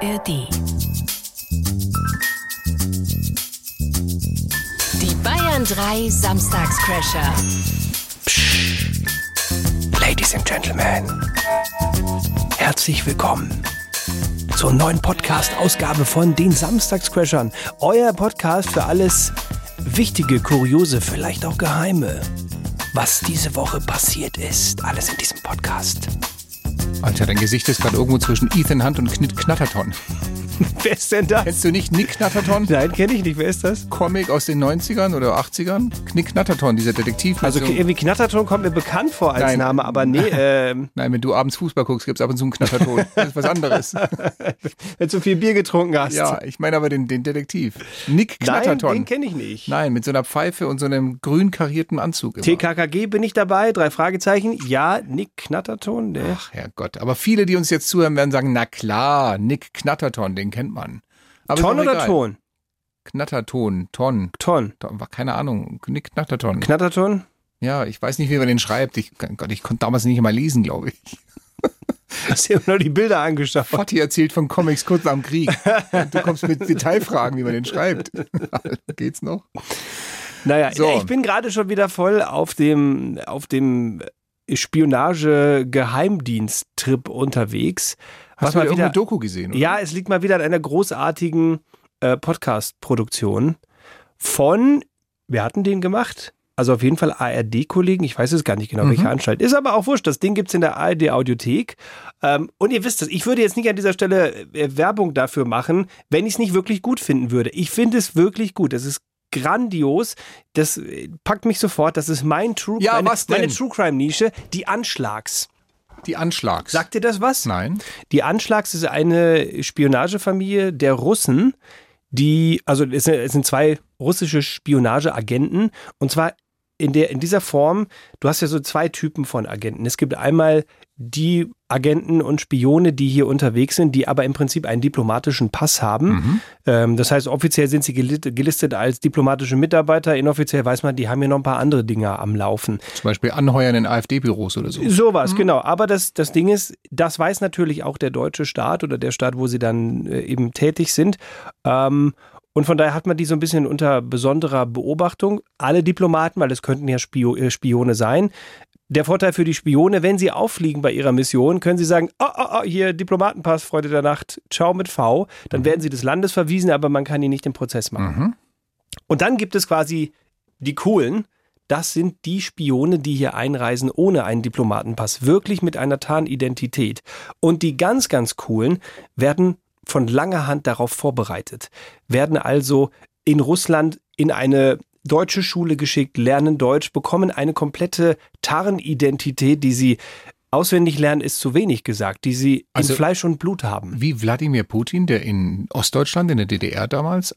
ARD. Die Bayern 3 Samstagscrasher. Psst. Ladies and Gentlemen, herzlich willkommen zur neuen Podcast-Ausgabe von den Samstagscrashern. Euer Podcast für alles Wichtige, Kuriose, vielleicht auch Geheime. Was diese Woche passiert ist, alles in diesem Podcast. Alter, dein Gesicht ist gerade irgendwo zwischen Ethan Hunt und Knit Knatterton. Wer ist denn das? Kennst du nicht Nick Knatterton? Nein, kenne ich nicht. Wer ist das? Comic aus den 90ern oder 80ern? Knick Knatterton, dieser Detektiv. Also irgendwie Knatterton kommt mir bekannt vor als Name, aber nee. Nein, wenn du abends Fußball guckst, gibt es ab und zu einen Knatterton. Das ist was anderes. Wenn du viel Bier getrunken hast. Ja, ich meine aber den Detektiv. Nick Knatterton. Nein, den kenne ich nicht. Nein, mit so einer Pfeife und so einem grün karierten Anzug immer. TKKG bin ich dabei, 3 Fragezeichen. Ja, Nick Knatterton. Ach, Herrgott. Aber viele, die uns jetzt zuhören, werden sagen, na klar, Nick Knatterton, den kennt man. Aber Ton oder Ton? Knatterton, Ton. Keine Ahnung, Nick Knatterton. Knatterton? Ja, ich weiß nicht, wie man den schreibt. Ich konnte damals nicht mal lesen, glaube ich. Hast dir nur die Bilder angeschaut. Vati erzählt von Comics kurz nach dem Krieg. Und du kommst mit Detailfragen, wie man den schreibt. Geht's noch? Naja, so. Ich bin gerade schon wieder voll auf dem Spionage-Geheimdienst-Trip unterwegs. Hast du mal irgendeine Doku gesehen, oder? Ja, es liegt mal wieder an einer großartigen Podcast-Produktion von, wer hat denn den gemacht? Also auf jeden Fall ARD-Kollegen, ich weiß es gar nicht genau, welche Anstalt. Ist aber auch wurscht, das Ding gibt's in der ARD-Audiothek. Und ihr wisst es, ich würde jetzt nicht an dieser Stelle Werbung dafür machen, wenn ich es nicht wirklich gut finden würde. Ich finde es wirklich gut, es ist grandios, das packt mich sofort, das ist meine True Crime-Nische, die Anschlags. Die Anschlags. Sagt dir das was? Nein. Die Anschlags ist eine Spionagefamilie der Russen, es sind 2 russische Spionageagenten, und zwar in dieser Form, du hast ja so 2 Typen von Agenten. Es gibt einmal die Agenten und Spione, die hier unterwegs sind, die aber im Prinzip einen diplomatischen Pass haben. Das heißt, offiziell sind sie gelistet als diplomatische Mitarbeiter. Inoffiziell weiß man, die haben hier noch ein paar andere Dinge am Laufen. Zum Beispiel Anheuern in AfD-Büros oder so. Sowas, genau. Aber das Ding ist, das weiß natürlich auch der deutsche Staat oder der Staat, wo sie dann eben tätig sind. Und von daher hat man die so ein bisschen unter besonderer Beobachtung. Alle Diplomaten, weil es könnten ja Spione sein. Der Vorteil für die Spione, wenn sie auffliegen bei ihrer Mission, können sie sagen, hier Diplomatenpass, Freunde der Nacht, ciao mit V. Dann werden sie des Landes verwiesen, aber man kann ihnen nicht den Prozess machen. Und dann gibt es quasi die Coolen. Das sind die Spione, die hier einreisen ohne einen Diplomatenpass, wirklich mit einer Tarnidentität. Und die ganz, ganz Coolen werden von langer Hand darauf vorbereitet, werden also in Russland in eine deutsche Schule geschickt, lernen Deutsch, bekommen eine komplette Tarnidentität, die sie auswendig lernen, ist zu wenig gesagt, die sie in Fleisch und Blut haben. Wie Wladimir Putin, der in Ostdeutschland, in der DDR damals,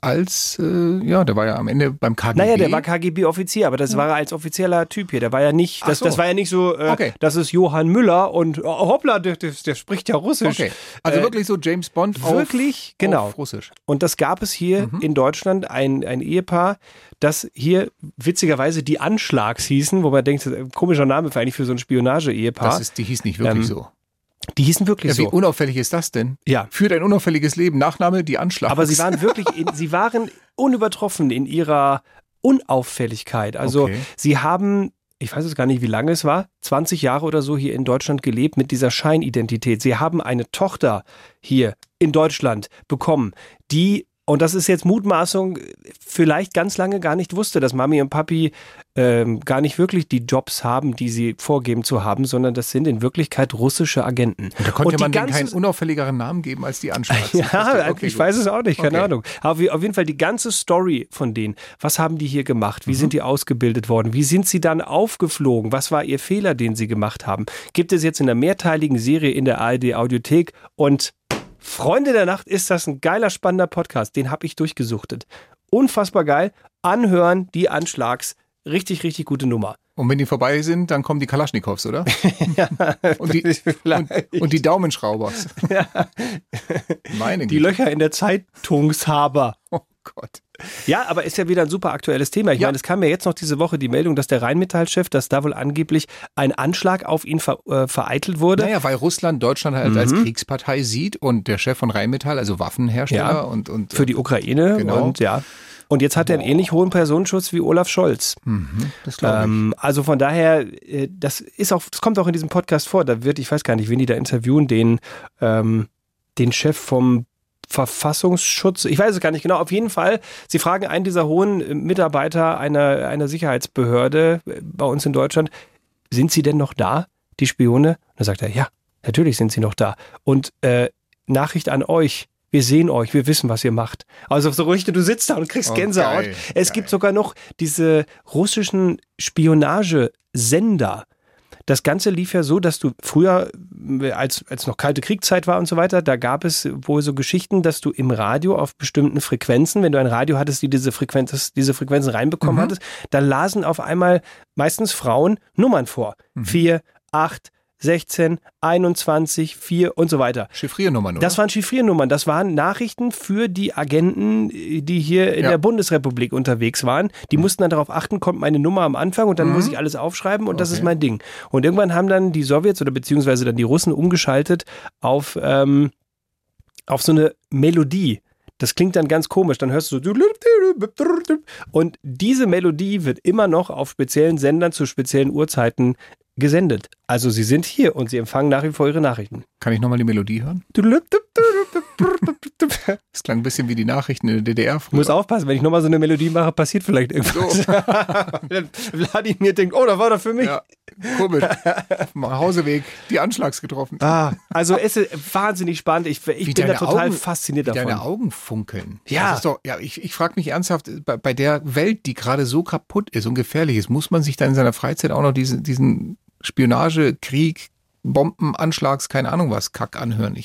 der war ja am Ende beim KGB. Naja, der war KGB-Offizier, aber das war er als offizieller Typ hier. Der war ja nicht, das war ja nicht so, das ist Johann Müller und hoppla, der spricht ja Russisch. Okay. Also wirklich so James Bond wirklich, genau. auf Russisch. Und das gab es hier in Deutschland, ein Ehepaar, das hier witzigerweise die Anschlags hießen, wo man denkt, komischer Name eigentlich für so ein Spionage-Ehepaar. Die hieß nicht wirklich so. Die hießen wirklich so. Wie unauffällig ist das denn? Ja. Führt ein unauffälliges Leben, Nachname, die Anschlags. Aber sie waren wirklich, sie waren unübertroffen in ihrer Unauffälligkeit. Also sie haben, ich weiß jetzt gar nicht, wie lange es war, 20 Jahre oder so hier in Deutschland gelebt mit dieser Scheinidentität. Sie haben eine Tochter hier in Deutschland bekommen, die, und das ist jetzt Mutmaßung, vielleicht ganz lange gar nicht wusste, dass Mami und Papi gar nicht wirklich die Jobs haben, die sie vorgeben zu haben, sondern das sind in Wirklichkeit russische Agenten. Und da konnte man denen keinen unauffälligeren Namen geben als die Anschlags. Ja, ich weiß es auch nicht, keine Ahnung. Aber auf jeden Fall die ganze Story von denen. Was haben die hier gemacht? Wie sind die ausgebildet worden? Wie sind sie dann aufgeflogen? Was war ihr Fehler, den sie gemacht haben? Gibt es jetzt in einer mehrteiligen Serie in der ARD-Audiothek und Freunde der Nacht, ist das ein geiler, spannender Podcast. Den habe ich durchgesuchtet. Unfassbar geil. Anhören, die Anschlags. Richtig, richtig gute Nummer. Und wenn die vorbei sind, dann kommen die Kalaschnikows, oder? Ja, und die Daumenschraubers. Ja. Meine die Löcher in der Zeitungshaber. Oh Gott. Ja, aber ist ja wieder ein super aktuelles Thema. Ich meine, es kam ja jetzt noch diese Woche die Meldung, dass der Rheinmetall-Chef, dass da wohl angeblich ein Anschlag auf ihn vereitelt wurde. Naja, weil Russland Deutschland halt als Kriegspartei sieht und der Chef von Rheinmetall, also Waffenhersteller und für die Ukraine genau. Und jetzt hat er einen ähnlich hohen Personenschutz wie Olaf Scholz. Das glaube ich. Also von daher, das kommt auch in diesem Podcast vor. Da wird, ich weiß gar nicht, wen die da interviewen, den Chef vom Verfassungsschutz, ich weiß es gar nicht genau, auf jeden Fall, sie fragen einen dieser hohen Mitarbeiter einer Sicherheitsbehörde bei uns in Deutschland, sind sie denn noch da, die Spione? Und da sagt er, ja, natürlich sind sie noch da. Und Nachricht an euch, wir sehen euch, wir wissen, was ihr macht. Also so richtig, du sitzt da und kriegst Gänsehaut. Es gibt sogar noch diese russischen Spionagesender. Das Ganze lief ja so, dass du früher, als noch kalte Kriegszeit war und so weiter, da gab es wohl so Geschichten, dass du im Radio auf bestimmten Frequenzen, wenn du ein Radio hattest, die diese Frequenzen reinbekommen hattest, dann lasen auf einmal meistens Frauen Nummern vor. 4, 8, 16, 21, 4 und so weiter. Chiffriernummern, oder? Das waren Chiffriernummern. Das waren Nachrichten für die Agenten, die hier in der Bundesrepublik unterwegs waren. Die mussten dann darauf achten, kommt meine Nummer am Anfang und dann muss ich alles aufschreiben und das ist mein Ding. Und irgendwann haben dann die Sowjets oder beziehungsweise dann die Russen umgeschaltet auf so eine Melodie. Das klingt dann ganz komisch. Dann hörst du so und diese Melodie wird immer noch auf speziellen Sendern zu speziellen Uhrzeiten gesendet. Also sie sind hier und sie empfangen nach wie vor ihre Nachrichten. Kann ich nochmal die Melodie hören? Das klang ein bisschen wie die Nachrichten in der DDR früher. Ich muss aufpassen, wenn ich nochmal so eine Melodie mache, passiert vielleicht irgendwas. So. Vladimir denkt, oh, das war doch für mich. Ja, komisch. Auf dem Hauseweg die Anschlags getroffen. Also es ist wahnsinnig spannend. Ich bin da total fasziniert davon. Deine Augen funkeln. Ja. Das ist doch, ich frage mich ernsthaft, bei der Welt, die gerade so kaputt ist und gefährlich ist, muss man sich dann in seiner Freizeit auch noch diesen Spionage, Krieg, Bomben, Anschlags, keine Ahnung was, Kack anhören.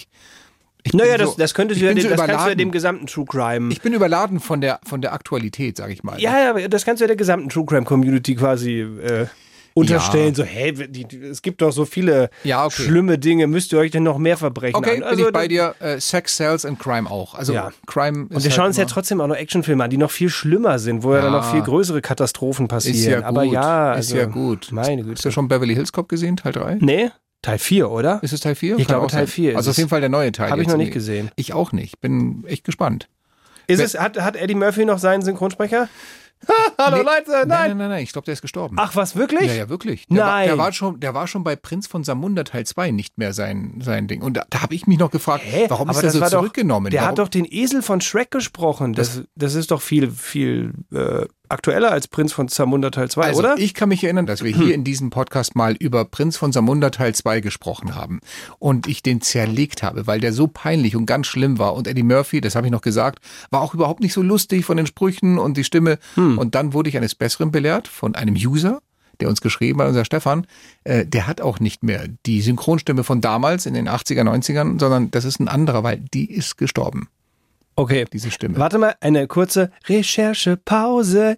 Das kannst du ja dem gesamten True Crime. Ich bin überladen von der Aktualität, sag ich mal. Ja, das kannst du ja der gesamten True Crime Community quasi unterstellen. So, es gibt doch so viele schlimme Dinge, müsst ihr euch denn noch mehr Verbrechen an? Okay, bin ich bei dir. Sex, Sales and Crime auch. Also Crime ist. Und wir schauen uns ja trotzdem auch noch Actionfilme an, die noch viel schlimmer sind, wo ja dann noch viel größere Katastrophen passieren. Ist ja gut. Aber ist ja gut. Meine Güte. Hast du schon Beverly Hills Cop gesehen, Teil 3? Nee. Teil 4, oder? Ist es Teil 4? Ich glaube Teil 4. Also auf jeden Fall der neue Teil. Habe ich noch nicht gesehen. Ich auch nicht. Bin echt gespannt. Hat Eddie Murphy noch seinen Synchronsprecher? Hallo Leute, nein. Ich glaube, der ist gestorben. Ach, was, wirklich? Ja, wirklich. Nein. Der war schon bei Prinz von Samunda Teil 2 nicht mehr sein Ding. Und da habe ich mich noch gefragt, warum ist er so zurückgenommen? Der hat doch den Esel von Shrek gesprochen. Das ist doch viel aktueller als Prinz von Zamunda Teil 2, also, oder? Ich kann mich erinnern, dass wir hier in diesem Podcast mal über Prinz von Samunda Teil 2 gesprochen haben und ich den zerlegt habe, weil der so peinlich und ganz schlimm war und Eddie Murphy, das habe ich noch gesagt, war auch überhaupt nicht so lustig von den Sprüchen und die Stimme und dann wurde ich eines Besseren belehrt von einem User, der uns geschrieben hat, unser Stefan, der hat auch nicht mehr die Synchronstimme von damals in den 80er, 90ern, sondern das ist ein anderer, weil die ist gestorben. Okay, diese Stimme. Warte mal, eine kurze Recherchepause.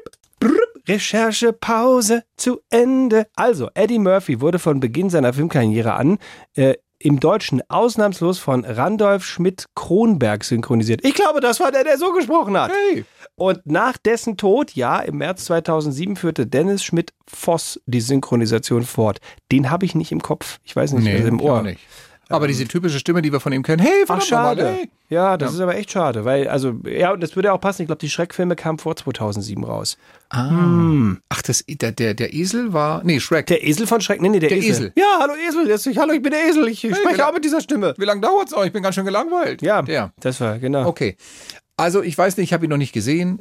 Recherchepause zu Ende. Also, Eddie Murphy wurde von Beginn seiner Filmkarriere an im Deutschen ausnahmslos von Randolph Schmidt-Kronberg synchronisiert. Ich glaube, das war der so gesprochen hat. Hey. Und nach dessen Tod, im März 2007 führte Dennis Schmidt-Voss die Synchronisation fort. Den habe ich nicht im Kopf. Ich weiß nicht, im Ohr. Auch nicht. Aber diese typische Stimme, die wir von ihm kennen, hey, verdammt schade. Mal, hey. Ja, das ist aber echt schade, weil, und das würde ja auch passen, ich glaube, die Schreck-Filme kamen vor 2007 raus. Ach, der Esel war, Shrek. Der Esel von Schreck, der Esel. Ja, hallo Esel, hallo, ich bin der Esel, ich spreche auch mit dieser Stimme. Wie lange dauert's noch? Ich bin ganz schön gelangweilt. Ja, das war, genau. Okay. Also ich weiß nicht, ich habe ihn noch nicht gesehen,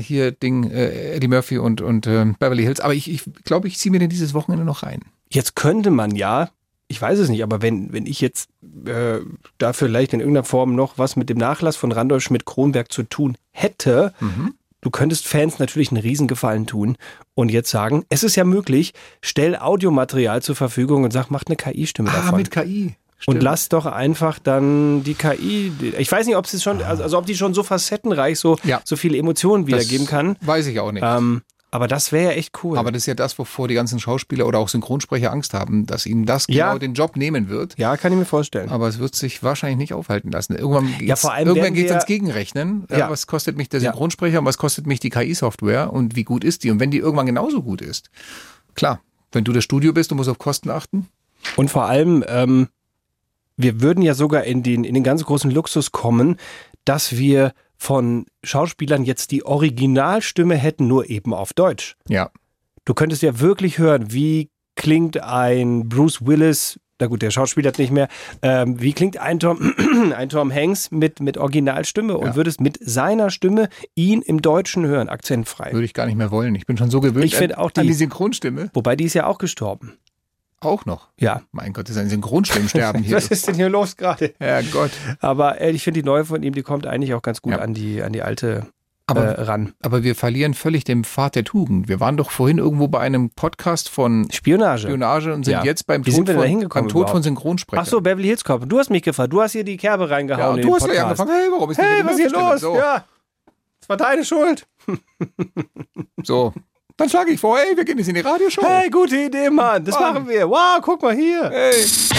Eddie Murphy und Beverly Hills, aber ich glaube, ich ziehe mir den dieses Wochenende noch rein. Jetzt könnte man ich weiß es nicht, aber wenn ich jetzt da vielleicht in irgendeiner Form noch was mit dem Nachlass von Randolph Schmidt-Kronberg zu tun hätte, du könntest Fans natürlich einen Riesengefallen tun und jetzt sagen, es ist ja möglich, stell Audiomaterial zur Verfügung und sag, macht eine KI-Stimme davon. Mit KI. Stimmt. Und lass doch einfach dann die KI, ich weiß nicht, ob sie schon, ob die schon so facettenreich so viele Emotionen wiedergeben kann. Weiß ich auch nicht. Aber das wäre ja echt cool. Aber das ist ja das, wovor die ganzen Schauspieler oder auch Synchronsprecher Angst haben, dass ihnen das genau den Job nehmen wird. Ja, kann ich mir vorstellen. Aber es wird sich wahrscheinlich nicht aufhalten lassen. Irgendwann geht es ans Gegenrechnen. Ja. Was kostet mich der Synchronsprecher und was kostet mich die KI-Software und wie gut ist die? Und wenn die irgendwann genauso gut ist, klar, wenn du das Studio bist, du musst auf Kosten achten. Und vor allem, wir würden ja sogar in den ganz großen Luxus kommen, dass wir von Schauspielern jetzt die Originalstimme hätten, nur eben auf Deutsch. Ja. Du könntest ja wirklich hören, wie klingt ein Bruce Willis, na gut, der Schauspieler nicht mehr, wie klingt ein Tom Hanks mit Originalstimme und würdest mit seiner Stimme ihn im Deutschen hören, akzentfrei. Würde ich gar nicht mehr wollen. Ich bin schon so gewöhnt an die Synchronstimme. Wobei die ist ja auch gestorben. Auch noch? Ja. Mein Gott, das ist ein Synchronstimmensterben hier. Was ist denn hier los gerade? Herrgott. Aber ich finde die neue von ihm, die kommt eigentlich auch ganz gut an die alte ran. Aber wir verlieren völlig den Pfad der Tugend. Wir waren doch vorhin irgendwo bei einem Podcast von Spionage und sind jetzt beim Tod von Synchronsprechern. Ach so, Beverly Hills Cop. Du hast mich gefragt. Du hast hier die Kerbe reingehauen. Ja, du hast gleich angefangen. Hey, warum ist was ist hier los? So. Ja, das war deine Schuld. So. Dann schlage ich vor, hey, wir gehen jetzt in die Radioshow. Hey, gute Idee, Mann. Das machen wir. Wow, guck mal hier. Hey.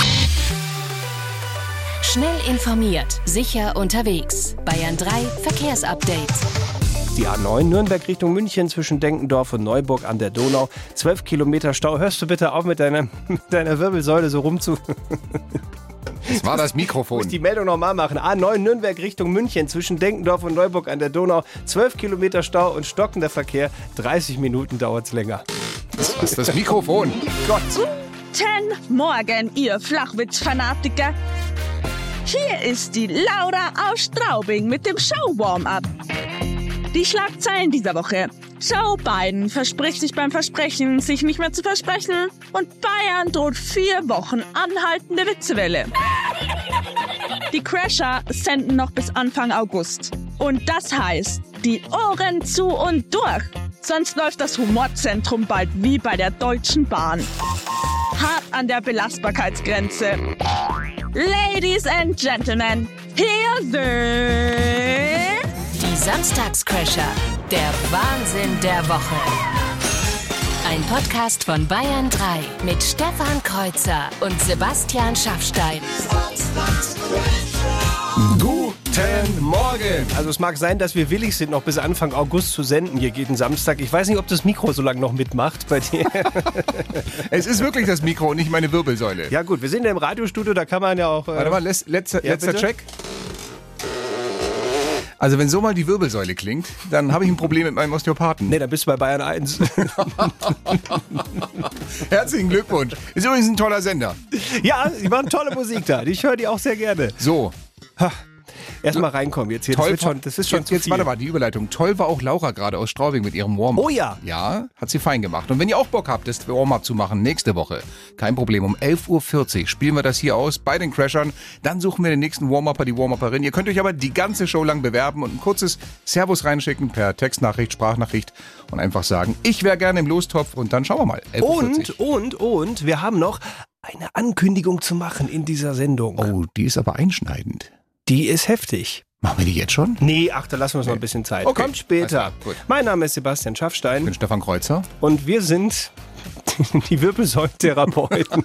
Schnell informiert, sicher unterwegs. Bayern 3 Verkehrsupdate. Die A9 Nürnberg Richtung München zwischen Denkendorf und Neuburg an der Donau. 12 Kilometer Stau. Hörst du bitte auf mit deiner Wirbelsäule so rumzu... Das war das Mikrofon. Ich muss die Meldung nochmal machen. A9 Nürnberg Richtung München zwischen Denkendorf und Neuburg an der Donau. 12 Kilometer Stau und stockender Verkehr. 30 Minuten dauert es länger. Das ist das Mikrofon. Gott. Guten Morgen, ihr Flachwitz-Fanatiker. Hier ist die Laura aus Straubing mit dem Show-Warm-Up. Die Schlagzeilen dieser Woche. Joe Biden verspricht sich beim Versprechen, sich nicht mehr zu versprechen. Und Bayern droht 4 Wochen anhaltende Witzewelle. Die Crasher senden noch bis Anfang August. Und das heißt, die Ohren zu und durch. Sonst läuft das Humorzentrum bald wie bei der Deutschen Bahn. Hart an der Belastbarkeitsgrenze. Ladies and Gentlemen, here they... Die Samstagscrasher. Der Wahnsinn der Woche. Ein Podcast von Bayern 3 mit Stefan Kreuzer und Sebastian Schaffstein. Guten Morgen. Also es mag sein, dass wir willig sind, noch bis Anfang August zu senden, hier jeden Samstag. Ich weiß nicht, ob das Mikro so lange noch mitmacht bei dir. Es ist wirklich das Mikro und nicht meine Wirbelsäule. Ja gut, wir sind ja im Radiostudio, da kann man ja auch... Warte mal, letzter Check. Also wenn so mal die Wirbelsäule klingt, dann habe ich ein Problem mit meinem Osteopathen. Nee, dann bist du bei Bayern 1. Herzlichen Glückwunsch. Ist übrigens ein toller Sender. Ja, die machen tolle Musik da. Ich höre die auch sehr gerne. So. Erstmal reinkommen jetzt hier. Das ist schon zu viel. Warte mal, die Überleitung. Toll war auch Laura gerade aus Straubing mit ihrem Warm-Up. Oh ja. Ja, hat sie fein gemacht. Und wenn ihr auch Bock habt, das Warm-Up zu machen, nächste Woche, kein Problem, um 11.40 Uhr spielen wir das hier aus bei den Crashern. Dann suchen wir den nächsten Warm-Upper, die Warm-Upperin. Ihr könnt euch aber die ganze Show lang bewerben und ein kurzes Servus reinschicken per Textnachricht, Sprachnachricht und einfach sagen, ich wäre gerne im Lostopf und dann schauen wir mal. 11.40 Uhr. Und wir haben noch eine Ankündigung zu machen in dieser Sendung. Oh, die ist aber einschneidend. Die ist heftig. Machen wir die jetzt schon? Nee, da lassen wir uns noch ein bisschen Zeit. Okay. Kommt später. Also, gut. Mein Name ist Sebastian Schaffstein. Ich bin Stefan Kreuzer. Und wir sind die Wirbelsäulentherapeuten.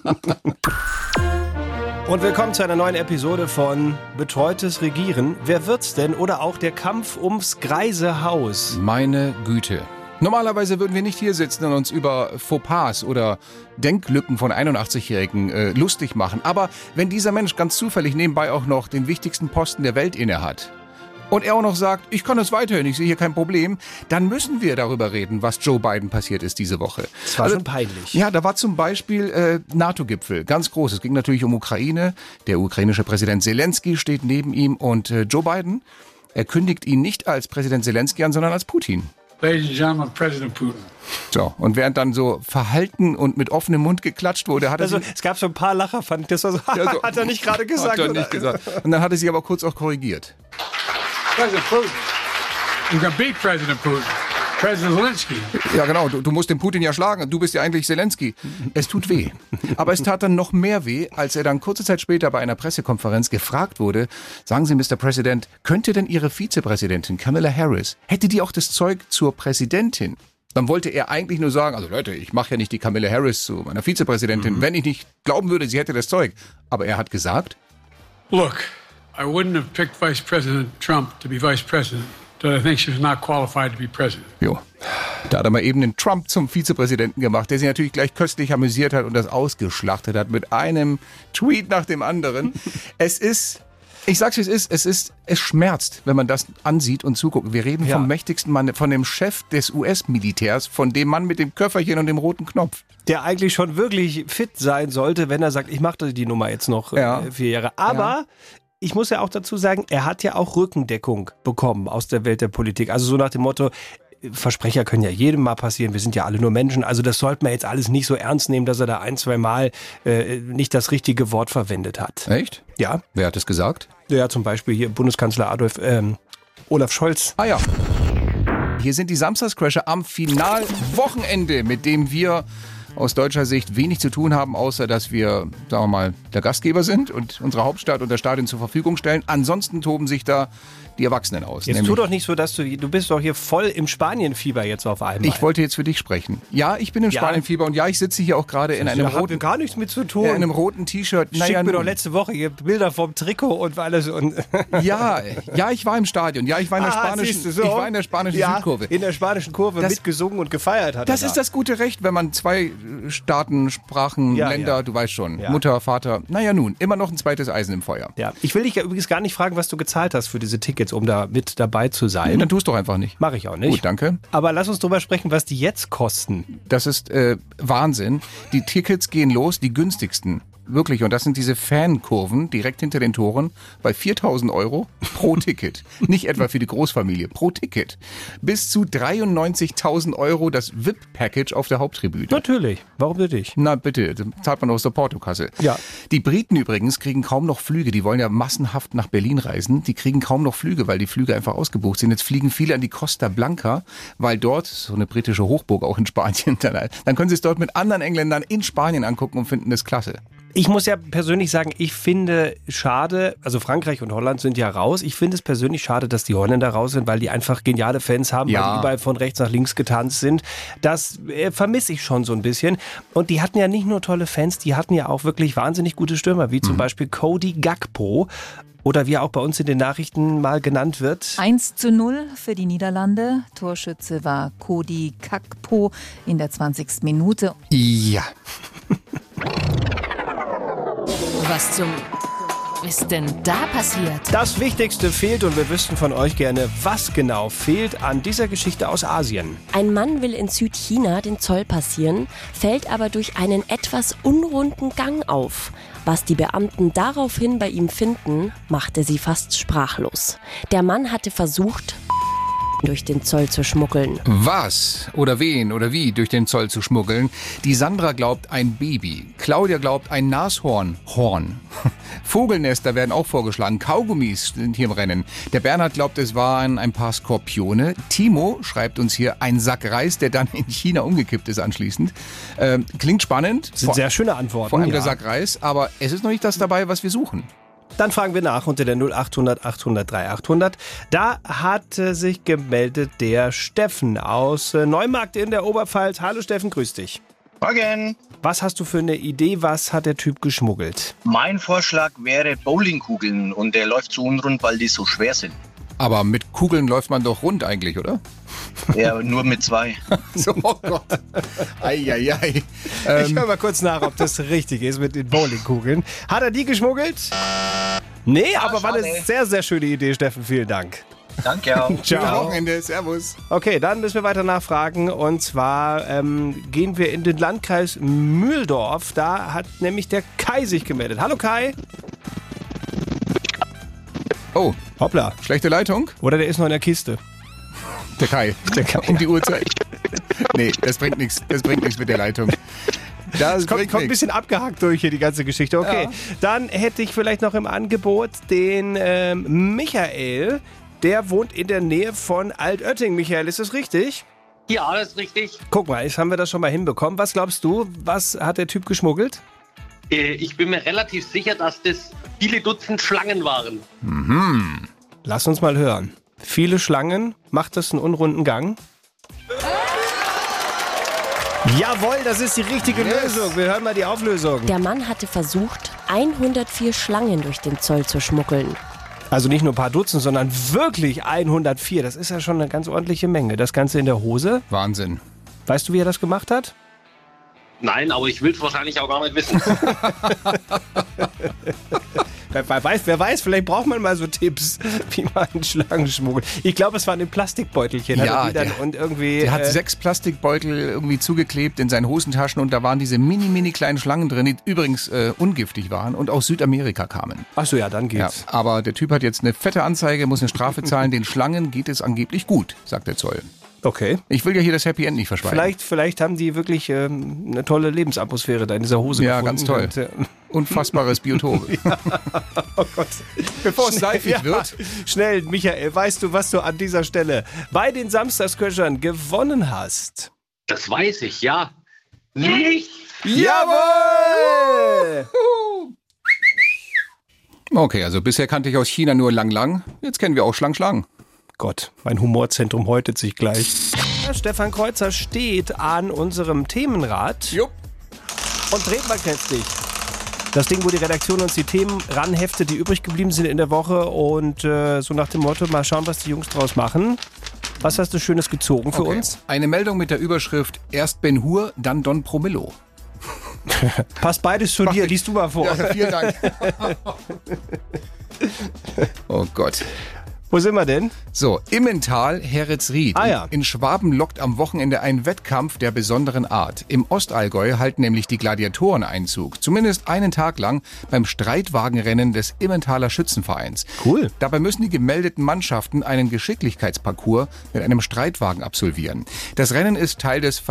Und willkommen zu einer neuen Episode von Betreutes Regieren. Wer wird's denn? Oder auch der Kampf ums Greisehaus. Meine Güte. Normalerweise würden wir nicht hier sitzen und uns über Fauxpas oder Denklücken von 81-Jährigen lustig machen. Aber wenn dieser Mensch ganz zufällig nebenbei auch noch den wichtigsten Posten der Welt innehat und er auch noch sagt, ich kann es weiterhin, ich sehe hier kein Problem, dann müssen wir darüber reden, was Joe Biden passiert ist diese Woche. Das war schon peinlich. Ja, da war zum Beispiel NATO-Gipfel, ganz groß. Es ging natürlich um Ukraine. Der ukrainische Präsident Zelensky steht neben ihm und Joe Biden, er kündigt ihn nicht als Präsident Zelensky an, sondern als Putin. Ladies and Gentlemen, President Putin. So, und während dann so verhalten und mit offenem Mund geklatscht wurde, hat er es gab so ein paar Lacher, fand ich. Das war so, hat er nicht gerade gesagt. Hat er nicht gesagt. Und dann hat er sich aber kurz auch korrigiert. President Putin. You can beat President Putin. President Zelensky. Ja, genau. Du musst den Putin ja schlagen. Du bist ja eigentlich Zelensky. Es tut weh. Aber es tat dann noch mehr weh, als er dann kurze Zeit später bei einer Pressekonferenz gefragt wurde, sagen Sie, Mr. President, könnte denn Ihre Vizepräsidentin Kamala Harris, hätte die auch das Zeug zur Präsidentin? Dann wollte er eigentlich nur sagen, also Leute, ich mache ja nicht die Kamala Harris zu meiner Vizepräsidentin, wenn ich nicht glauben würde, sie hätte das Zeug. Aber er hat gesagt, Look, I wouldn't have picked Vice President Trump to be Vice President, but I think she was not qualified to be President. jo, da hat er mal eben den Trump zum Vizepräsidenten gemacht, der sich natürlich gleich köstlich amüsiert hat und das ausgeschlachtet hat mit einem Tweet nach dem anderen. Ich sag's wie es schmerzt, wenn man das ansieht und zuguckt. Wir reden vom mächtigsten Mann, von dem Chef des US-Militärs, von dem Mann mit dem Köfferchen und dem roten Knopf. Der eigentlich schon wirklich fit sein sollte, wenn er sagt, ich mache die Nummer jetzt noch 4 Jahre. Aber ich muss ja auch dazu sagen, er hat ja auch Rückendeckung bekommen aus der Welt der Politik. Also so nach dem Motto, Versprecher können ja jedem mal passieren, wir sind ja alle nur Menschen, also das sollte man jetzt alles nicht so ernst nehmen, dass er da 1-2 Mal nicht das richtige Wort verwendet hat. Echt? Ja. Wer hat es gesagt? Ja, zum Beispiel hier Bundeskanzler Olaf Scholz. Ah ja. Hier sind die Samstagscrasher am Finalwochenende, mit dem wir aus deutscher Sicht wenig zu tun haben, außer dass wir, sagen wir mal, der Gastgeber sind und unsere Hauptstadt und das Stadion zur Verfügung stellen. Ansonsten toben sich da die Erwachsenen aus. Jetzt tu doch nicht so, dass du bist doch hier voll im Spanienfieber jetzt auf einmal. Ich wollte jetzt für dich sprechen. Ja, ich bin im Spanienfieber und ja, ich sitze hier auch gerade in einem roten... gar nichts mit zu tun. In einem roten T-Shirt. Schick mir doch letzte Woche hier Bilder vom Trikot und alles. Und ja, ich war im Stadion. Ja, ich war in der spanischen, so. ich war in der spanischen Südkurve. In der spanischen Kurve mitgesungen und gefeiert hat. Das ist das gute Recht, wenn man 2 Staaten, Sprachen, Länder, du weißt schon, Mutter, Vater, naja nun, immer noch ein zweites Eisen im Feuer. Ja. Ich will dich ja übrigens gar nicht fragen, was du gezahlt hast für diese Tickets, um da mit dabei zu sein. Dann tust du doch einfach nicht. Mache ich auch nicht. Gut, danke. Aber lass uns drüber sprechen, was die jetzt kosten. Das ist Wahnsinn. Die Tickets gehen los, die günstigsten. Wirklich, und das sind diese Fankurven direkt hinter den Toren bei 4.000 € pro Ticket. Nicht etwa für die Großfamilie, pro Ticket. Bis zu 93.000 € das VIP-Package auf der Haupttribüne. Natürlich, warum denn nicht? Na bitte, das zahlt man aus der Portokasse. Ja. Die Briten übrigens kriegen kaum noch Flüge, die wollen ja massenhaft nach Berlin reisen. Die kriegen kaum noch Flüge, weil die Flüge einfach ausgebucht sind. Jetzt fliegen viele an die Costa Blanca, weil dort, so eine britische Hochburg auch in Spanien, dann können sie es dort mit anderen Engländern in Spanien angucken und finden das klasse. Ich muss ja persönlich sagen, ich finde schade, also Frankreich und Holland sind ja raus. Ich finde es persönlich schade, dass die Holländer raus sind, weil die einfach geniale Fans haben, weil die überall von rechts nach links getanzt sind. Das vermisse ich schon so ein bisschen. Und die hatten ja nicht nur tolle Fans, die hatten ja auch wirklich wahnsinnig gute Stürmer, wie zum Beispiel Cody Gakpo. Oder wie er auch bei uns in den Nachrichten mal genannt wird. 1:0 für die Niederlande. Torschütze war Cody Gakpo in der 20. Minute. Ja. Was zum ist denn da passiert? Das Wichtigste fehlt und wir wüssten von euch gerne, was genau fehlt an dieser Geschichte aus Asien. Ein Mann will in Südchina den Zoll passieren, fällt aber durch einen etwas unrunden Gang auf. Was die Beamten daraufhin bei ihm finden, machte sie fast sprachlos. Der Mann hatte versucht, durch den Zoll zu schmuggeln. Was oder wen oder wie durch den Zoll zu schmuggeln? Die Sandra glaubt ein Baby. Claudia glaubt ein Nashorn. Vogelnester werden auch vorgeschlagen. Kaugummis sind hier im Rennen. Der Bernhard glaubt, es waren ein paar Skorpione. Timo schreibt uns hier ein Sack Reis, der dann in China umgekippt ist anschließend. Klingt spannend. Das sind sehr schöne Antworten. Vor allem der Sack Reis, aber es ist noch nicht das dabei, was wir suchen. Dann fragen wir nach unter der 0800 800 3800. Da hat sich gemeldet der Steffen aus Neumarkt in der Oberpfalz. Hallo Steffen, grüß dich. Morgen. Was hast du für eine Idee? Was hat der Typ geschmuggelt? Mein Vorschlag wäre Bowlingkugeln und der läuft so unrund, weil die so schwer sind. Aber mit Kugeln läuft man doch rund eigentlich, oder? Ja, nur mit 2. So, oh Gott. Eieiei. Ich höre mal kurz nach, ob das richtig ist mit den Bowlingkugeln. Hat er die geschmuggelt? Nee, aber schade. war eine sehr, sehr schöne Idee, Steffen. Vielen Dank. Danke auch. Schönes Wochenende. Servus. Okay, dann müssen wir weiter nachfragen. Und zwar gehen wir in den Landkreis Mühldorf. Da hat nämlich der Kai sich gemeldet. Hallo Kai. Oh, Hoppla. schlechte Leitung? Oder der ist noch in der Kiste. Der Kai. Um die Uhrzeit. Nee, das bringt nichts. Das bringt nichts mit der Leitung. Das Kommt ein bisschen abgehackt durch hier, die ganze Geschichte. Okay, Dann hätte ich vielleicht noch im Angebot den Michael. Der wohnt in der Nähe von Altötting. Michael, ist das richtig? Ja, das ist richtig. Guck mal, jetzt haben wir das schon mal hinbekommen. Was glaubst du, was hat der Typ geschmuggelt? Ich bin mir relativ sicher, dass das viele Dutzend Schlangen waren. Lass uns mal hören. Viele Schlangen, macht das einen unrunden Gang? Jawohl, das ist die richtige Lösung. Wir hören mal die Auflösung. Der Mann hatte versucht, 104 Schlangen durch den Zoll zu schmuggeln. Also nicht nur ein paar Dutzend, sondern wirklich 104. Das ist ja schon eine ganz ordentliche Menge. Das Ganze in der Hose. Wahnsinn. Weißt du, wie er das gemacht hat? Nein, aber ich will es wahrscheinlich auch gar nicht wissen. Wer weiß, vielleicht braucht man mal so Tipps, wie man Schlangen schmuggelt. Ich glaube, es waren in Plastikbeutelchen. Ja, der hat 6 Plastikbeutel irgendwie zugeklebt in seinen Hosentaschen und da waren diese mini kleinen Schlangen drin, die übrigens ungiftig waren und aus Südamerika kamen. Ach so, ja, dann geht's. Ja, aber der Typ hat jetzt eine fette Anzeige, muss eine Strafe zahlen. Den Schlangen geht es angeblich gut, sagt der Zoll. Okay. Ich will ja hier das Happy End nicht verschweigen. Vielleicht haben die wirklich eine tolle Lebensatmosphäre da in dieser Hose gefunden. Ja, ganz toll. Unfassbares Biotop. Ja. Oh Gott. Bevor es seifig wird. Schnell, Michael, weißt du, was du an dieser Stelle bei den Samstagscrashern gewonnen hast? Das weiß ich, ja. Nicht! Jawohl! Okay, also bisher kannte ich aus China nur Lang. Jetzt kennen wir auch Schlang. Gott, mein Humorzentrum häutet sich gleich. Stefan Kreuzer steht an unserem Themenrad. Jupp. Und dreht mal kräftig. Das Ding, wo die Redaktion uns die Themen ranheftet, die übrig geblieben sind in der Woche. Und so nach dem Motto, mal schauen, was die Jungs draus machen. Was hast du Schönes gezogen für uns? Eine Meldung mit der Überschrift: Erst Ben Hur, dann Don Promillo. Passt beides zu dir, liest du mal vor. Ja, vielen Dank. Oh Gott. Wo sind wir denn? So, Immental, Herritzried. Ja. In Schwaben lockt am Wochenende ein Wettkampf der besonderen Art. Im Ostallgäu halten nämlich die Gladiatoren Einzug. Zumindest einen Tag lang beim Streitwagenrennen des Immentaler Schützenvereins. Cool. Dabei müssen die gemeldeten Mannschaften einen Geschicklichkeitsparcours mit einem Streitwagen absolvieren. Das Rennen ist Teil des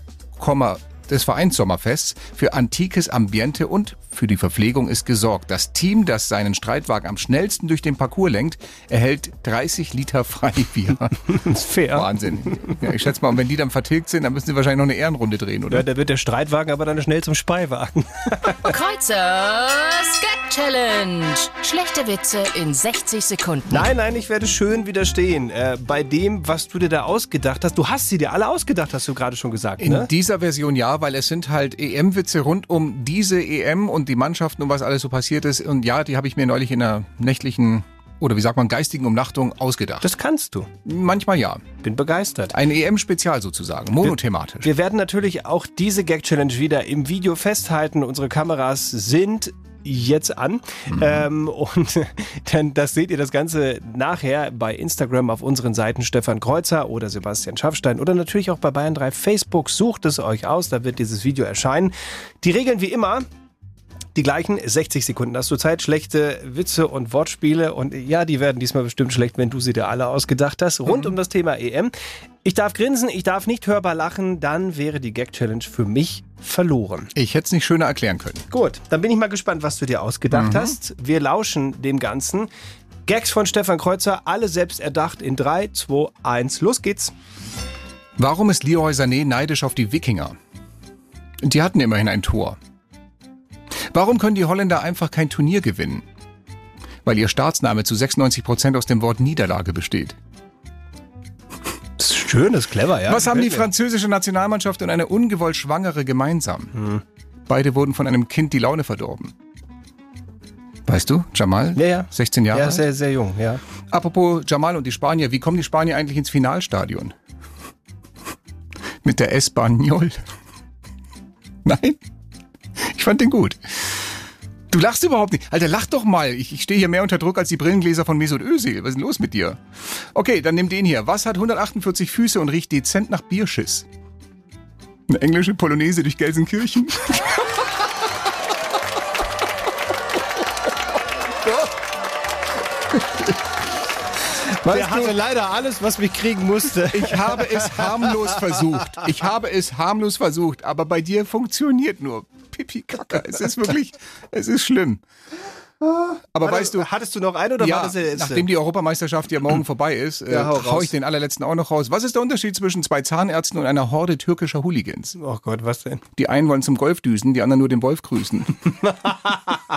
Vereinssommerfests. Für antikes Ambiente und für die Verpflegung ist gesorgt. Das Team, das seinen Streitwagen am schnellsten durch den Parcours lenkt, erhält 30 Liter Freibier. Das ist fair. Wahnsinn. Ja, ich schätze mal, wenn die dann vertilgt sind, dann müssen sie wahrscheinlich noch eine Ehrenrunde drehen, oder? Ja, da wird der Streitwagen aber dann schnell zum Speiwagen. Kreuzers Gag Challenge. Schlechte Witze in 60 Sekunden. Nein, ich werde schön widerstehen. Bei dem, was du dir da ausgedacht hast. Du hast sie dir alle ausgedacht, hast du gerade schon gesagt, ne? In dieser Version ja, weil es sind halt EM-Witze rund um diese EM und die Mannschaften und was alles so passiert ist. Und ja, die habe ich mir neulich in einer nächtlichen oder wie sagt man, geistigen Umnachtung ausgedacht. Das kannst du. Manchmal ja. Bin begeistert. Ein EM-Spezial sozusagen, monothematisch. Wir werden natürlich auch diese Gag-Challenge wieder im Video festhalten. Unsere Kameras sind jetzt an. Und dann das seht ihr das Ganze nachher bei Instagram auf unseren Seiten Stefan Kreuzer oder Sebastian Schaffstein oder natürlich auch bei Bayern 3 Facebook. Sucht es euch aus, da wird dieses Video erscheinen. Die Regeln wie immer. Die gleichen 60 Sekunden hast du Zeit, schlechte Witze und Wortspiele und ja, die werden diesmal bestimmt schlecht, wenn du sie dir alle ausgedacht hast, rund um das Thema EM. Ich darf grinsen, ich darf nicht hörbar lachen, dann wäre die Gag-Challenge für mich verloren. Ich hätte es nicht schöner erklären können. Gut, dann bin ich mal gespannt, was du dir ausgedacht hast. Wir lauschen dem Ganzen. Gags von Stefan Kreuzer, alle selbst erdacht in 3, 2, 1, los geht's. Warum ist Leroy Sané neidisch auf die Wikinger? Die hatten immerhin ein Tor. Warum können die Holländer einfach kein Turnier gewinnen? Weil ihr Staatsname zu 96% aus dem Wort Niederlage besteht. Das ist schön, das ist clever, ja. Was haben die französische Nationalmannschaft und eine ungewollt Schwangere gemeinsam? Beide wurden von einem Kind die Laune verdorben. Weißt du, Jamal? Ja. 16 Jahre alt? Ja, sehr, sehr jung, ja. Apropos Jamal und die Spanier, wie kommen die Spanier eigentlich ins Finalstadion? Mit der Español. Nein? Ich fand den gut. Du lachst überhaupt nicht. Alter, lach doch mal. Ich stehe hier mehr unter Druck als die Brillengläser von Mesut Özil. Was ist denn los mit dir? Okay, dann nimm den hier. Was hat 148 Füße und riecht dezent nach Bierschiss? Eine englische Polonaise durch Gelsenkirchen. Der hatte leider alles, was mich kriegen musste. Ich habe es harmlos versucht. Aber bei dir funktioniert nur Pipi-Kaka. Es ist schlimm. Aber weißt du... Hattest du noch einen oder war das der letzte? Nachdem die Europameisterschaft ja morgen vorbei ist, hau ich den allerletzten auch noch raus. Was ist der Unterschied zwischen 2 Zahnärzten und einer Horde türkischer Hooligans? Oh Gott, was denn? Die einen wollen zum Golf düsen, die anderen nur den Wolf grüßen.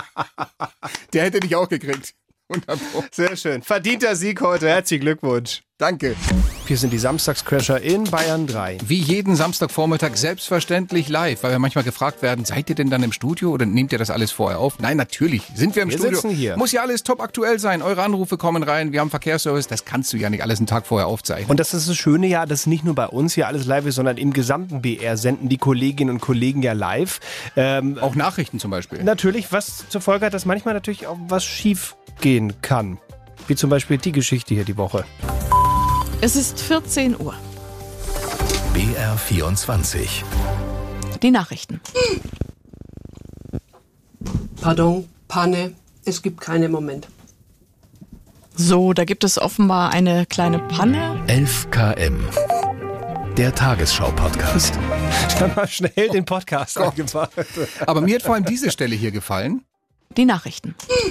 Der hätte dich auch gekriegt. Sehr schön. Verdienter Sieg heute. Herzlichen Glückwunsch. Danke. Wir sind die Samstagscrasher in Bayern 3. Wie jeden Samstagvormittag selbstverständlich live, weil wir manchmal gefragt werden, seid ihr denn dann im Studio oder nehmt ihr das alles vorher auf? Nein, natürlich sind wir im Studio. Sitzen hier. Muss ja alles top aktuell sein. Eure Anrufe kommen rein, wir haben Verkehrsservice, das kannst du ja nicht alles einen Tag vorher aufzeichnen. Und das ist das Schöne ja, dass nicht nur bei uns hier alles live ist, sondern im gesamten BR senden die Kolleginnen und Kollegen ja live. Auch Nachrichten zum Beispiel. Natürlich, was zur Folge hat, dass manchmal natürlich auch was schief gehen kann. Wie zum Beispiel die Geschichte hier die Woche. Es ist 14 Uhr. BR 24. Die Nachrichten. Pardon, Panne, es gibt keinen Moment. So, da gibt es offenbar eine kleine Panne. 11 km. Der Tagesschau-Podcast. Ich habe mal schnell den Podcast angemacht. Aber mir hat vor allem diese Stelle hier gefallen. Die Nachrichten.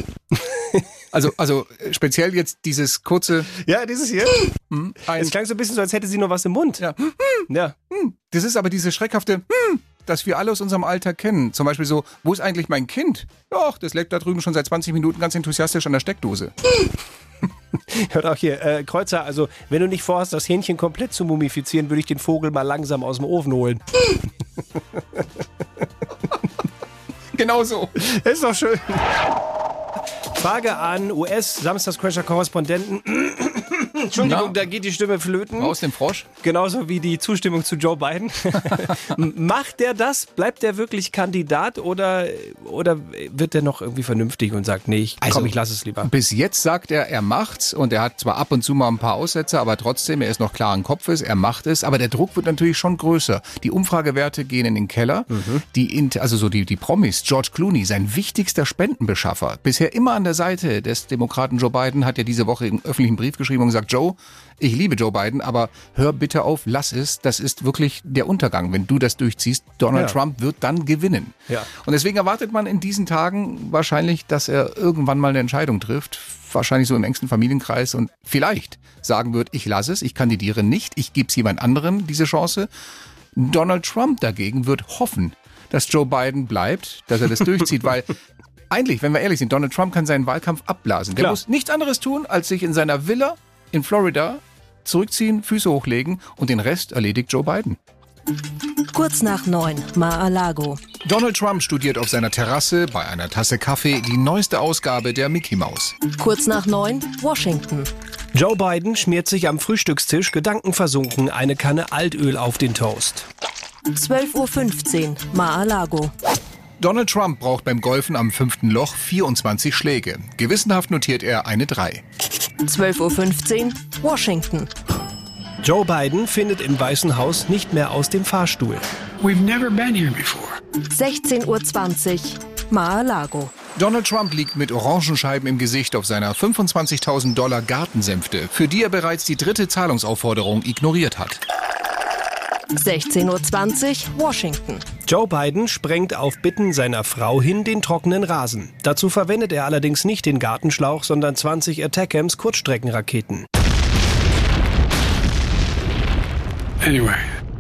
Also speziell jetzt dieses kurze... Ja, dieses hier. Es klang so ein bisschen so, als hätte sie noch was im Mund. Ja. Ja. Das ist aber diese schreckhafte... das wir alle aus unserem Alter kennen. Zum Beispiel so, wo ist eigentlich mein Kind? Doch, das leckt da drüben schon seit 20 Minuten ganz enthusiastisch an der Steckdose. Hört auch hier, Kreuzer, also wenn du nicht vorhast, das Hähnchen komplett zu mumifizieren, würde ich den Vogel mal langsam aus dem Ofen holen. Genau so. Ist doch schön. Frage an US-Samstagscrasher-Korrespondenten. Entschuldigung, da geht die Stimme flöten. Aus dem Frosch. Genauso wie die Zustimmung zu Joe Biden. Macht der das? Bleibt der wirklich Kandidat oder wird der noch irgendwie vernünftig und sagt, nee, ich lasse es lieber? Bis jetzt sagt er macht's und er hat zwar ab und zu mal ein paar Aussätze, aber trotzdem, er ist noch klaren Kopfes, er macht es, aber der Druck wird natürlich schon größer. Die Umfragewerte gehen in den Keller. Die Promis, George Clooney, sein wichtigster Spendenbeschaffer, bisher immer an der Seite des Demokraten Joe Biden, hat ja diese Woche einen öffentlichen Brief geschrieben und gesagt, Joe, ich liebe Joe Biden, aber hör bitte auf, lass es, das ist wirklich der Untergang. Wenn du das durchziehst, Donald Trump wird dann gewinnen. Ja. Und deswegen erwartet man in diesen Tagen wahrscheinlich, dass er irgendwann mal eine Entscheidung trifft, wahrscheinlich so im engsten Familienkreis und vielleicht sagen wird, ich lasse es, ich kandidiere nicht, ich gebe es jemand anderem, diese Chance. Donald Trump dagegen wird hoffen, dass Joe Biden bleibt, dass er das durchzieht, weil eigentlich, wenn wir ehrlich sind, Donald Trump kann seinen Wahlkampf abblasen. Der muss nichts anderes tun, als sich in seiner Villa in Florida zurückziehen, Füße hochlegen und den Rest erledigt Joe Biden. Kurz nach 9, Mar-a-Lago. Donald Trump studiert auf seiner Terrasse bei einer Tasse Kaffee die neueste Ausgabe der Mickey Mouse. Kurz nach 9, Washington. Joe Biden schmiert sich am Frühstückstisch gedankenversunken eine Kanne Altöl auf den Toast. 12:15 Uhr, Mar-a-Lago. Donald Trump braucht beim Golfen am 5. Loch 24 Schläge. Gewissenhaft notiert er eine 3. 12:15 Uhr, Washington. Joe Biden findet im Weißen Haus nicht mehr aus dem Fahrstuhl. We've never been here before. 16:20 Uhr, Mar-a-Lago. Donald Trump liegt mit Orangenscheiben im Gesicht auf seiner $25.000 Gartensänfte, für die er bereits die 3. Zahlungsaufforderung ignoriert hat. 16:20 Uhr, Washington. Joe Biden sprengt auf Bitten seiner Frau hin den trockenen Rasen. Dazu verwendet er allerdings nicht den Gartenschlauch, sondern 20 Attackams Kurzstreckenraketen. Anyway.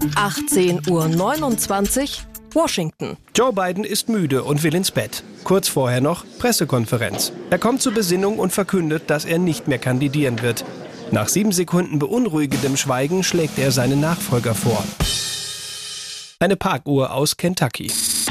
18:29 Uhr, Washington. Joe Biden ist müde und will ins Bett. Kurz vorher noch Pressekonferenz. Er kommt zur Besinnung und verkündet, dass er nicht mehr kandidieren wird. Nach 7 Sekunden beunruhigendem Schweigen schlägt er seinen Nachfolger vor. Eine Parkuhr aus Kentucky.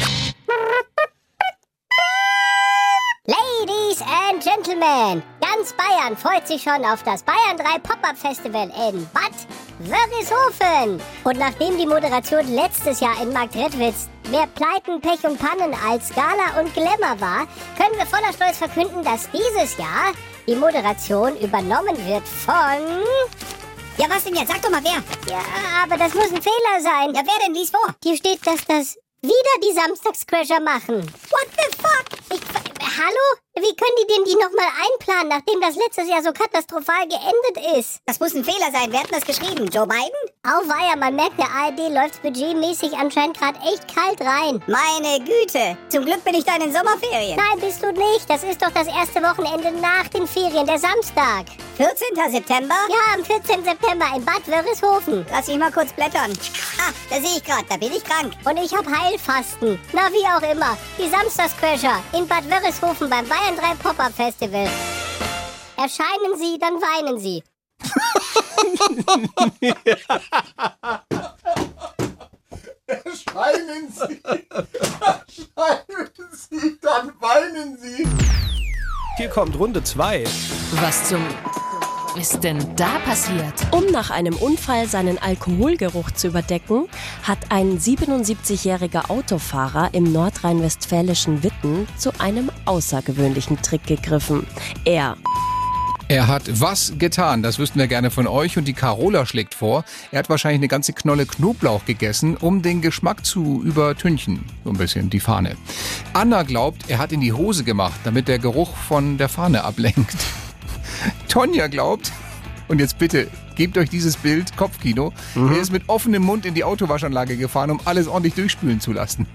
Ladies and Gentlemen, ganz Bayern freut sich schon auf das Bayern 3 Pop-Up Festival in Bad Wörishofen. Und nachdem die Moderation letztes Jahr in Marktredwitz mehr Pleiten, Pech und Pannen als Gala und Glamour war, können wir voller Stolz verkünden, dass dieses Jahr die Moderation übernommen wird von... Ja, was denn jetzt? Sag doch mal wer. Ja, aber das muss ein Fehler sein. Ja, wer denn? Lies vor. Hier steht, dass das wieder die Samstagscrasher machen. What the fuck? Hallo? Wie können die denn die nochmal einplanen, nachdem das letztes Jahr so katastrophal geendet ist? Das muss ein Fehler sein. Wer hat das geschrieben? Joe Biden? Auweia, man merkt, der ARD läuft budgetmäßig anscheinend gerade echt kalt rein. Meine Güte. Zum Glück bin ich da in den Sommerferien. Nein, bist du nicht. Das ist doch das erste Wochenende nach den Ferien, der Samstag. 14. September? Ja, am 14. September in Bad Wörishofen. Lass mich mal kurz blättern. Ah, da sehe ich gerade, da bin ich krank. Und ich habe Heilfasten. Na, wie auch immer. Die Samstagscrasher in Bad Wörishofen beim Bayern 3 Pop-Up Festival. Erscheinen Sie, dann weinen Sie. Erscheinen Sie, dann weinen Sie. Hier kommt Runde 2. Was zum ist denn da passiert? Um nach einem Unfall seinen Alkoholgeruch zu überdecken, hat ein 77-jähriger Autofahrer im nordrhein-westfälischen Witten zu einem außergewöhnlichen Trick gegriffen. Er hat was getan, das wüssten wir gerne von euch, und die Carola schlägt vor, er hat wahrscheinlich eine ganze Knolle Knoblauch gegessen, um den Geschmack zu übertünchen, so ein bisschen die Fahne. Anna glaubt, er hat in die Hose gemacht, damit der Geruch von der Fahne ablenkt. Tonja glaubt, und jetzt bitte, gebt euch dieses Bild, Kopfkino, er ist mit offenem Mund in die Autowaschanlage gefahren, um alles ordentlich durchspülen zu lassen.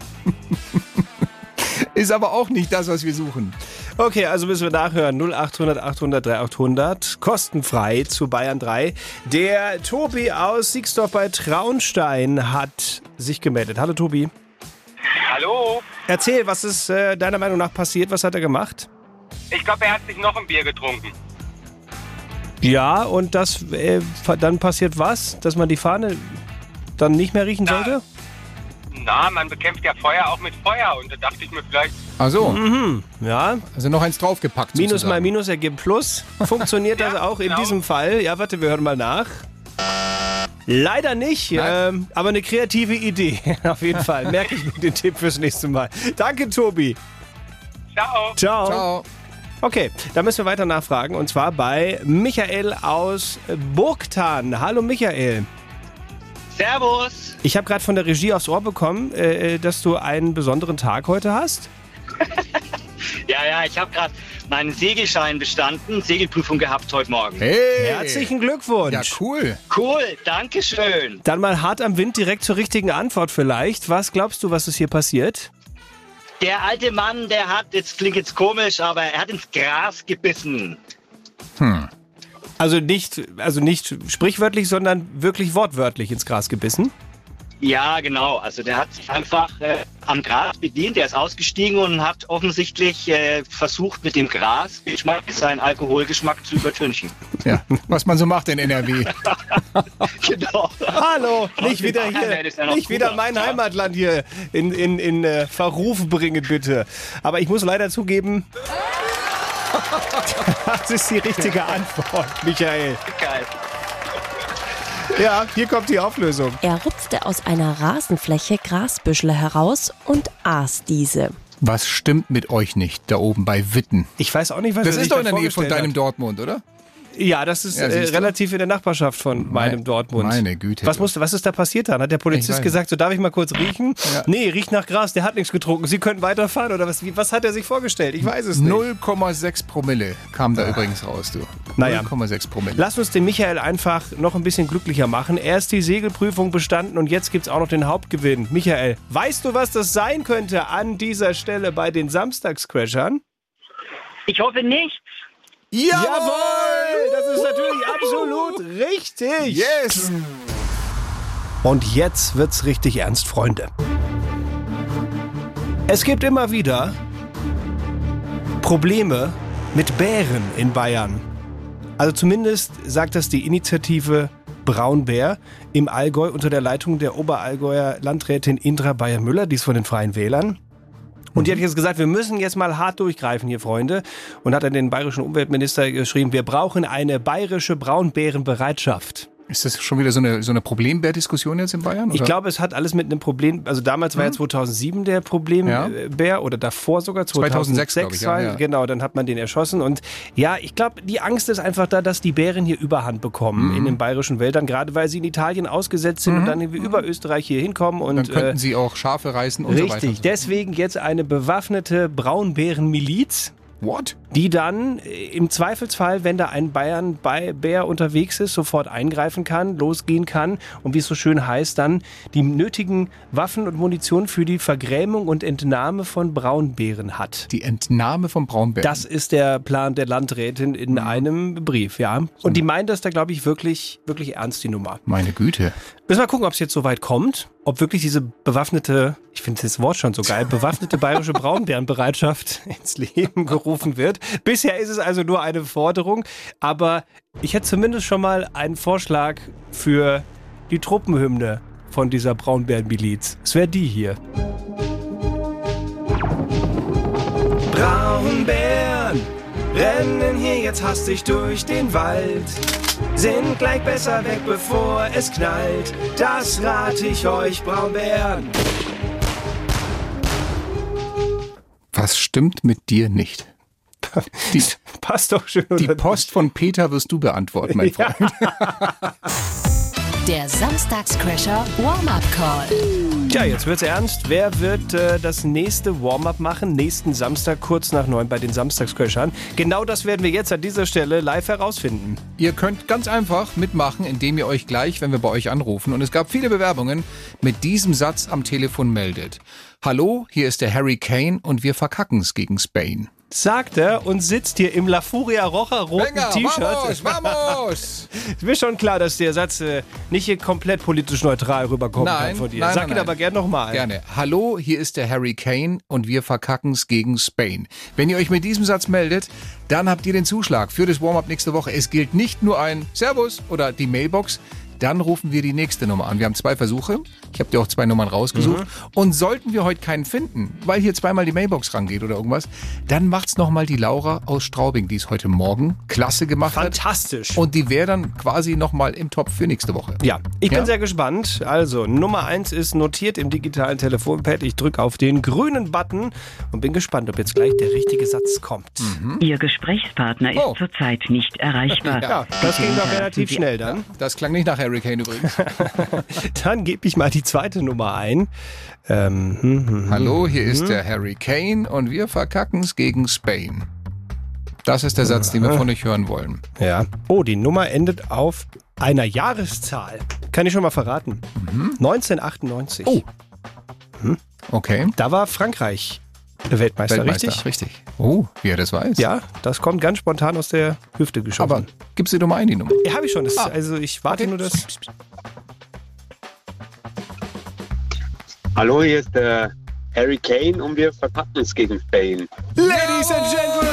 Ist aber auch nicht das, was wir suchen. Okay, also müssen wir nachhören. 0800 800 3800, kostenfrei zu Bayern 3. Der Tobi aus Siegsdorf bei Traunstein hat sich gemeldet. Hallo Tobi. Hallo. Erzähl, was ist deiner Meinung nach passiert? Was hat er gemacht? Ich glaube, er hat sich noch ein Bier getrunken. Ja, und das dann passiert was? Dass man die Fahne dann nicht mehr riechen sollte? Na, man bekämpft ja Feuer auch mit Feuer, und da dachte ich mir vielleicht... Ach so. Ja. Also noch eins draufgepackt. Minus sozusagen. mal Minus ergibt Plus. Funktioniert das auch in diesem Fall? Ja, warte, wir hören mal nach. Leider nicht, aber eine kreative Idee. Auf jeden Fall. Merke ich mir den Tipp fürs nächste Mal. Danke, Tobi. Ciao. Ciao. Ciao. Okay, da müssen wir weiter nachfragen, und zwar bei Michael aus Burgthann. Hallo Michael. Servus. Ich habe gerade von der Regie aufs Ohr bekommen, dass du einen besonderen Tag heute hast. Ja, ich habe gerade meinen Segelschein bestanden, Segelprüfung gehabt heute Morgen. Hey. Herzlichen Glückwunsch. Ja, cool. Cool, danke schön. Dann mal hart am Wind direkt zur richtigen Antwort vielleicht. Was glaubst du, was ist hier passiert? Der alte Mann, der hat, jetzt klingt jetzt komisch, aber er hat ins Gras gebissen. Also nicht sprichwörtlich, sondern wirklich wortwörtlich ins Gras gebissen? Ja, genau. Also der hat sich einfach am Gras bedient. Der ist ausgestiegen und hat offensichtlich versucht, mit dem Grasgeschmack seinen Alkoholgeschmack zu übertünchen. Ja, was man so macht in NRW. Genau. Hallo, nicht wieder Bayern ist ja noch nicht wieder cooler. mein Heimatland hier in Verruf bringen, bitte. Aber ich muss leider zugeben, das ist die richtige Antwort, Michael. Geil. Ja, hier kommt die Auflösung. Er rupfte aus einer Rasenfläche Grasbüschel heraus und aß diese. Was stimmt mit euch nicht da oben bei Witten? Ich weiß auch nicht, was Das er sich ist doch da in der Nähe von vorgestellt deinem hat. Dortmund, oder? Ja, das ist Ja, siehst du? relativ in der Nachbarschaft von meinem Dortmund. Meine Güte. Was ist da passiert dann? Hat der Ich Polizist weiß gesagt, so darf ich mal kurz riechen? Ja. Nee, riecht nach Gras, der hat nichts getrunken. Sie können weiterfahren oder was? Was hat er sich vorgestellt? Ich weiß es nicht. 0,6 Promille kam da übrigens raus, du. Naja. 0,6 Promille. Lass uns den Michael einfach noch ein bisschen glücklicher machen. Erst die Segelprüfung bestanden und jetzt gibt's auch noch den Hauptgewinn. Michael, weißt du, was das sein könnte an dieser Stelle bei den Samstagscrashern? Ich hoffe nicht. Jawohl! Das ist natürlich absolut richtig. Yes! Und jetzt wird's richtig ernst, Freunde. Es gibt immer wieder Probleme mit Bären in Bayern. Also zumindest sagt das die Initiative Braunbär im Allgäu unter der Leitung der Oberallgäuer Landrätin Indra Bayer-Müller, die ist von den Freien Wählern. Und die hat jetzt gesagt, wir müssen jetzt mal hart durchgreifen hier, Freunde. Und hat an den bayerischen Umweltminister geschrieben, wir brauchen eine bayerische Braunbärenbereitschaft. Ist das schon wieder so eine Problembär-Diskussion jetzt in Bayern? Oder? Ich glaube, es hat alles mit einem Problem, also damals war ja 2007 der Problembär oder davor sogar 2006 glaube ich, war, ja. Genau, dann hat man den erschossen und ja, ich glaube, die Angst ist einfach da, dass die Bären hier Überhand bekommen in den bayerischen Wäldern, gerade weil sie in Italien ausgesetzt sind und dann irgendwie über Österreich hier hinkommen und dann könnten sie auch Schafe reißen und richtig, so weiter. Richtig, deswegen jetzt eine bewaffnete Braunbärenmiliz. What? Die dann im Zweifelsfall, wenn da ein Bär unterwegs ist, sofort eingreifen kann, losgehen kann und wie es so schön heißt, dann die nötigen Waffen und Munition für die Vergrämung und Entnahme von Braunbären hat. Die Entnahme von Braunbären? Das ist der Plan der Landrätin in einem Brief, ja. Und die meint das da, glaube ich, wirklich, wirklich ernst, die Nummer. Meine Güte. Müssen wir gucken, ob es jetzt soweit kommt, ob wirklich diese bewaffnete, ich finde das Wort schon so geil, bewaffnete bayerische Braunbärenbereitschaft ins Leben gerufen wird. Bisher ist es also nur eine Forderung, aber ich hätte zumindest schon mal einen Vorschlag für die Truppenhymne von dieser Braunbärenmiliz. Es wäre die hier. Braunbären rennen hier jetzt hastig durch den Wald, sind gleich besser weg, bevor es knallt. Das rate ich euch, Braunbären. Was stimmt mit dir nicht? Die, passt doch schön. Die Post von Peter wirst du beantworten, mein Freund. Ja. Der Samstagscrasher Warm-Up-Call. Tja, jetzt wird's ernst. Wer wird das nächste Warm-Up machen? Nächsten Samstag kurz nach 9 bei den Samstagscrashern. Genau das werden wir jetzt an dieser Stelle live herausfinden. Ihr könnt ganz einfach mitmachen, indem ihr euch gleich, wenn wir bei euch anrufen, und es gab viele Bewerbungen, mit diesem Satz am Telefon meldet. Hallo, hier ist der Harry Kane und wir verkacken's gegen Spain. Sagt er und sitzt hier im La Furia Roja roten T-Shirt. Vamos! Ist mir schon klar, dass der Satz nicht hier komplett politisch neutral rüberkommen kann von dir. Sag ihn aber gern nochmal. Gerne. Hallo, hier ist der Harry Kane und wir verkacken's gegen Spain. Wenn ihr euch mit diesem Satz meldet, dann habt ihr den Zuschlag für das Warm-Up nächste Woche. Es gilt nicht nur ein Servus oder die Mailbox. Dann rufen wir die nächste Nummer an. Wir haben 2 Versuche. Ich habe dir auch 2 Nummern rausgesucht. Und sollten wir heute keinen finden, weil hier zweimal die Mailbox rangeht oder irgendwas, dann macht's nochmal die Laura aus Straubing, die es heute Morgen klasse gemacht hat. Fantastisch. Und die wäre dann quasi nochmal im Topf für nächste Woche. Ja, ich bin sehr gespannt. Also, Nummer 1 ist notiert im digitalen Telefonpad. Ich drücke auf den grünen Button und bin gespannt, ob jetzt gleich der richtige Satz kommt. Ihr Gesprächspartner ist zurzeit nicht erreichbar. Ja, das ging doch relativ schnell dann. Ja, das klang nicht nach Harry Kane übrigens. Dann gebe ich mal die zweite Nummer ein. Hallo, hier ist der Harry Kane und wir verkacken's gegen Spain. Das ist der Satz, den wir von euch hören wollen. Ja. Oh, die Nummer endet auf einer Jahreszahl. Kann ich schon mal verraten. 1998. Oh. Okay. Da war Frankreich Weltmeister, richtig? Richtig. Oh, wie er das weiß. Ja, das kommt ganz spontan aus der Hüfte geschossen. Aber gibst du die Nummer ein, die Nummer? Ja, habe ich schon. Also ich warte nur das... Hallo, hier ist der Harry Kane und wir verpacken es gegen Spain. Ladies and Gentlemen!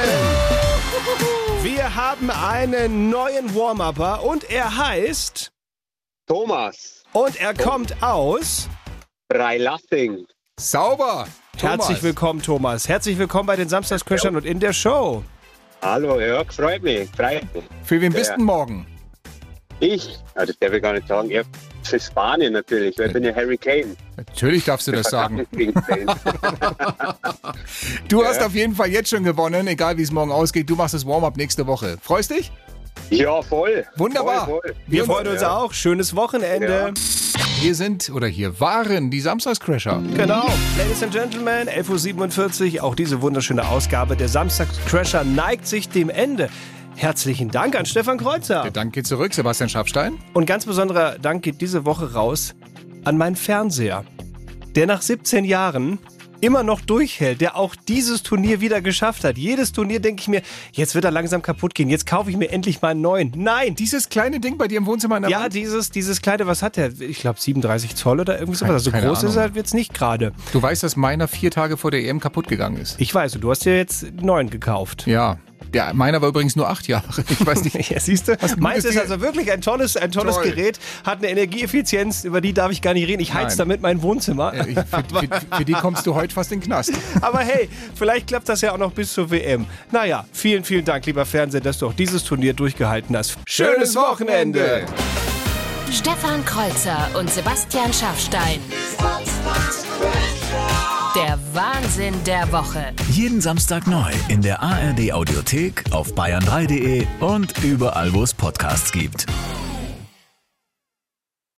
Wir haben einen neuen Warm-Upper und er heißt... Thomas. Und er kommt aus... Freilassing. Sauber! Herzlich willkommen, Thomas. Herzlich willkommen bei den Samstagscrashern und in der Show. Hallo, Jörg, freut mich. Für wen bist du denn morgen? Ich? Das darf ich gar nicht sagen. Für Spanien natürlich, weil ich bin ja Harry Kane. Natürlich darfst du das sagen. Du hast auf jeden Fall jetzt schon gewonnen, egal wie es morgen ausgeht. Du machst das Warm-Up nächste Woche. Freust dich? Ja, voll. Wunderbar. Voll. Wir freuen uns auch. Schönes Wochenende. Hier waren die Samstagscrasher. Genau. Ladies and Gentlemen, 11.47 Uhr. Auch diese wunderschöne Ausgabe der Samstagscrasher neigt sich dem Ende. Herzlichen Dank an Stefan Kreuzer. Der Dank geht zurück, Sebastian Schaffstein. Und ganz besonderer Dank geht diese Woche raus an meinen Fernseher, der nach 17 Jahren immer noch durchhält, der auch dieses Turnier wieder geschafft hat. Jedes Turnier denke ich mir, jetzt wird er langsam kaputt gehen, jetzt kaufe ich mir endlich mal einen neuen. Nein! Dieses kleine Ding bei dir im Wohnzimmer in der Wand? Ja, dieses kleine, was hat der? Ich glaube 37 Zoll oder irgendwie sowas. Also groß ist er jetzt nicht gerade. Du weißt, dass meiner 4 Tage vor der EM kaputt gegangen ist. Ich weiß, du hast dir jetzt einen neuen gekauft. Ja. Ja, meiner war übrigens nur 8 Jahre. Ich weiß nicht. Ja, siehst du? Meins ist also wirklich ein tolles Gerät, hat eine Energieeffizienz, über die darf ich gar nicht reden. Ich heiz damit mein Wohnzimmer. Für die kommst du heute fast in den Knast. Aber hey, vielleicht klappt das ja auch noch bis zur WM. Naja, vielen, vielen Dank, lieber Fernseher, dass du auch dieses Turnier durchgehalten hast. Schönes Wochenende! Stefan Kreuzer und Sebastian Schaffstein. Der Wahnsinn der Woche. Jeden Samstag neu in der ARD Audiothek, auf bayern3.de und überall, wo es Podcasts gibt.